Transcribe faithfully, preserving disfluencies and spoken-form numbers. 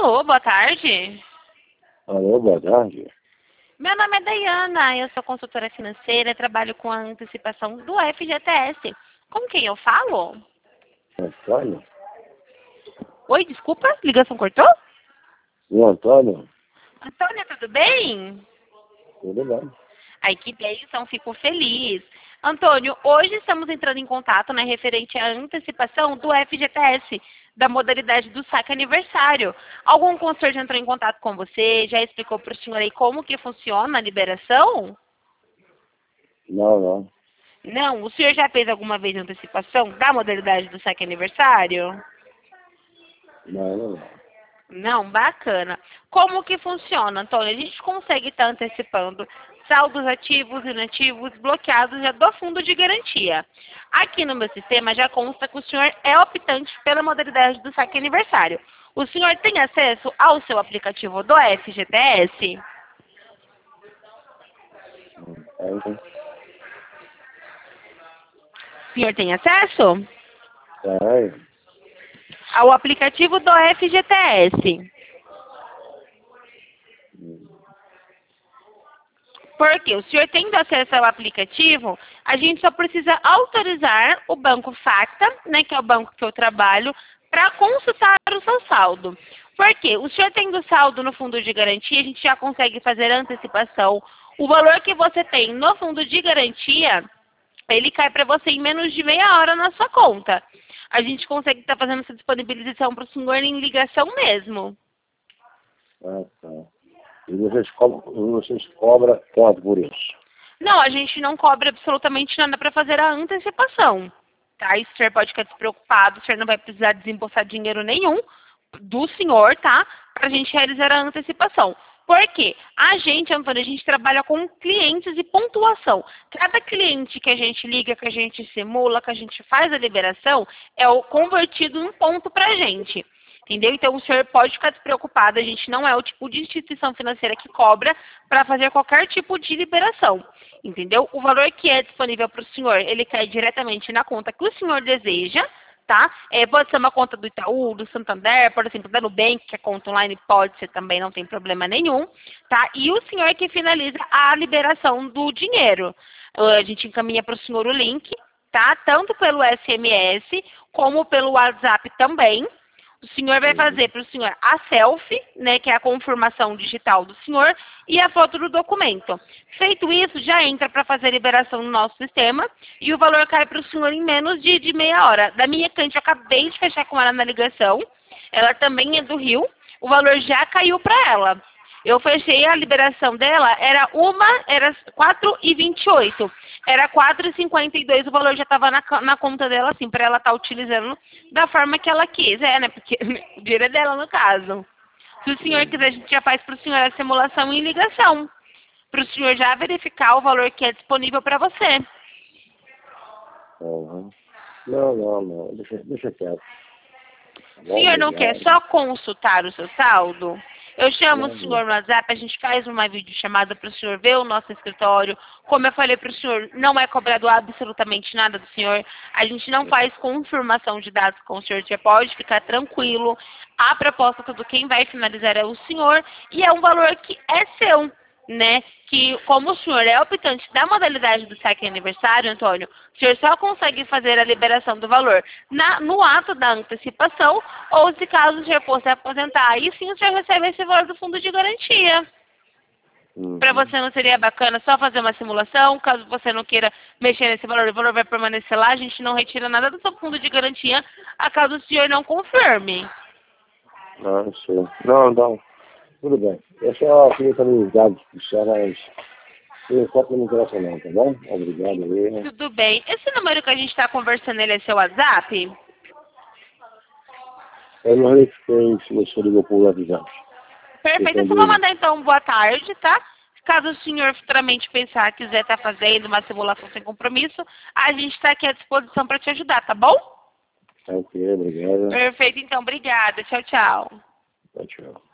Alô, boa tarde. Alô, boa tarde. Meu nome é Dayana, eu sou consultora financeira, trabalho com a antecipação do F G T S. Com quem eu falo? Antônio? Oi, desculpa, ligação cortou? O Antônio? Antônia, tudo bem? Tudo bem. Ai, que bênção, fico feliz. Antônio, hoje estamos entrando em contato, né, referente à antecipação do F G T S, da modalidade do saque aniversário. Algum consultor já entrou em contato com você? Já explicou para o senhor aí como que funciona a liberação? Não, não. Não? O senhor já fez alguma vez antecipação da modalidade do saque aniversário? Não, não, não. Não, bacana. Como que funciona, Antônio? A gente consegue estar antecipando saldos ativos, inativos, bloqueados já do fundo de garantia. Aqui no meu sistema já consta que o senhor é optante pela modalidade do saque aniversário. O senhor tem acesso ao seu aplicativo do F G T S? É, então, O senhor tem acesso é, ao aplicativo do F G T S? Porque o senhor tendo acesso ao aplicativo, a gente só precisa autorizar o Banco Facta, né, que é o banco que eu trabalho, para consultar o seu saldo. Porque o senhor tendo saldo no fundo de garantia, a gente já consegue fazer a antecipação. O valor que você tem no fundo de garantia, ele cai para você em menos de meia hora na sua conta. A gente consegue estar fazendo essa disponibilização para o senhor em ligação mesmo. ah, tá. E vocês cobram, vocês cobram quanto por isso? Não, a gente não cobra absolutamente nada para fazer a antecipação. Tá? E o senhor pode ficar despreocupado, o senhor não vai precisar desembolsar dinheiro nenhum do senhor, tá? Para a gente realizar a antecipação. Por quê? A gente, Antônio, a gente trabalha com clientes e pontuação. Cada cliente que a gente liga, que a gente simula, que a gente faz a liberação, é o convertido em ponto para a gente. Entendeu? Então, o senhor pode ficar despreocupado, a gente não é o tipo de instituição financeira que cobra para fazer qualquer tipo de liberação. Entendeu? O valor que é disponível para o senhor, ele cai diretamente na conta que o senhor deseja, tá? É, pode ser uma conta do Itaú, do Santander, por exemplo, da Nubank, que é conta online, pode ser também, não tem problema nenhum, tá? E o senhor que finaliza a liberação do dinheiro. A gente encaminha para o senhor o link, tá? Tanto pelo S M S, como pelo WhatsApp também. O senhor vai fazer para o senhor a selfie, né, que é a confirmação digital do senhor, e a foto do documento. Feito isso, já entra para fazer a liberação no nosso sistema e o valor cai para o senhor em menos de, de meia hora. Da minha cliente, eu acabei de fechar com ela na ligação, ela também é do Rio, o valor já caiu para ela. Eu fechei a liberação dela, era uma, era quatro e vinte e oito. Era quatro e cinquenta e dois, o valor já estava na, na conta dela, assim, para ela estar tá utilizando da forma que ela quis, é, né? Porque o dinheiro é dela, no caso. Se o senhor quiser, a gente já faz para o senhor a simulação em ligação. Para o senhor já verificar o valor que é disponível para você. Uhum. Não, não, não. Deixa, deixa quieto. O senhor não quer só consultar o seu saldo? Eu chamo Não, o senhor no WhatsApp, a gente faz uma videochamada para o senhor ver o nosso escritório. Como eu falei para o senhor, não é cobrado absolutamente nada do senhor. A gente não faz confirmação de dados com o senhor, você pode ficar tranquilo. A proposta, tudo quem vai finalizar é o senhor e é um valor que é seu, né? Que como o senhor é optante da modalidade do saque aniversário, Antônio, o senhor só consegue fazer a liberação do valor na, no ato da antecipação, ou se caso o senhor fosse aposentar, aí sim o senhor recebe esse valor do fundo de garantia. Uhum. Para você não seria bacana só fazer uma simulação, caso você não queira mexer nesse valor, o valor vai permanecer lá, a gente não retira nada do seu fundo de garantia, a caso o senhor não confirme. Não, sei. Não, não. Tudo bem. Eu só queria saber os dados que mas por enquanto não me interessa não, tá bom? Obrigado aí. Tudo bem. Esse número que a gente está conversando, ele é seu WhatsApp? Eu não verifiquei se você ligou por WhatsApp. Perfeito. Eu só vou mandar então boa tarde, tá? Caso o senhor futuramente pensar, quiser estar fazendo uma simulação sem compromisso, a gente está aqui à disposição para te ajudar, tá bom? Ok, obrigado. Perfeito, então. Obrigada. Tchau, tchau. Tchau, tchau.